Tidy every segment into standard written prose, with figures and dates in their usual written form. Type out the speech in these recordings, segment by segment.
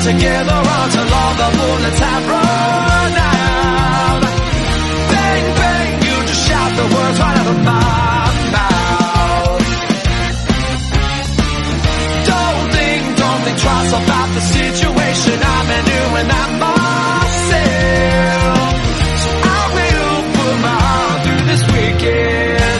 together until all the bullets have run out. Bang, bang, you just shout the words right out of my mouth. Don't think twice about the situation I'm in, doing that myself. So I will put my heart through this weekend.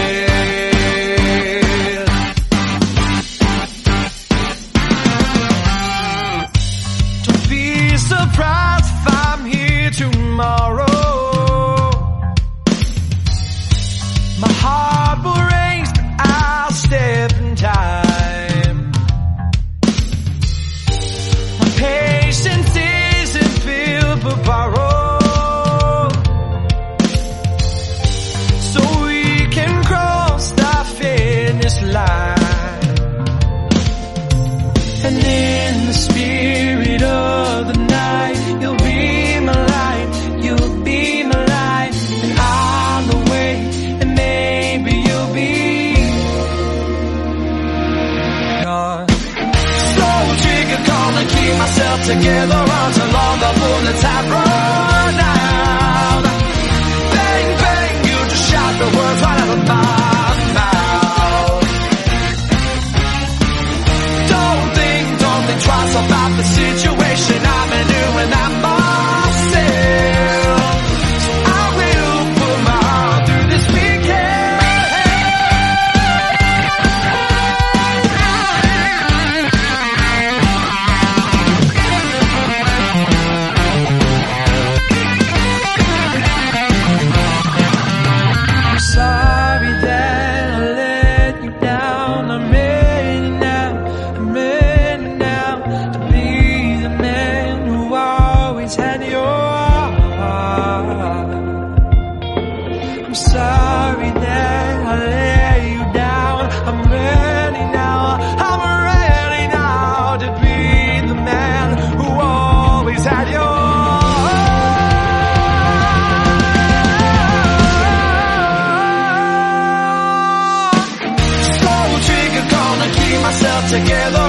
Don't be surprised if I'm here tomorrow. My heart will race, but I'll step in time. My patience isn't built but borrowed, so we can cross the finish line. And in the spirit of the night, you'll be my light, you'll be my light, and I'll await, and maybe you'll be gone. So trigger, gonna keep myself together until all the bullets have run out. Bang, bang, you just shout the words right out of my mouth. Don't think twice about the situation I'm in, doing that myself. So I will put my heart through this I'm sorry that I let you down. I'm ready now, I'm ready now to be the man who always had your heart. I'm sorry that I let you down. I'm ready now, I'm ready now to be the man who always had your heart. So trigger, gonna keep myself together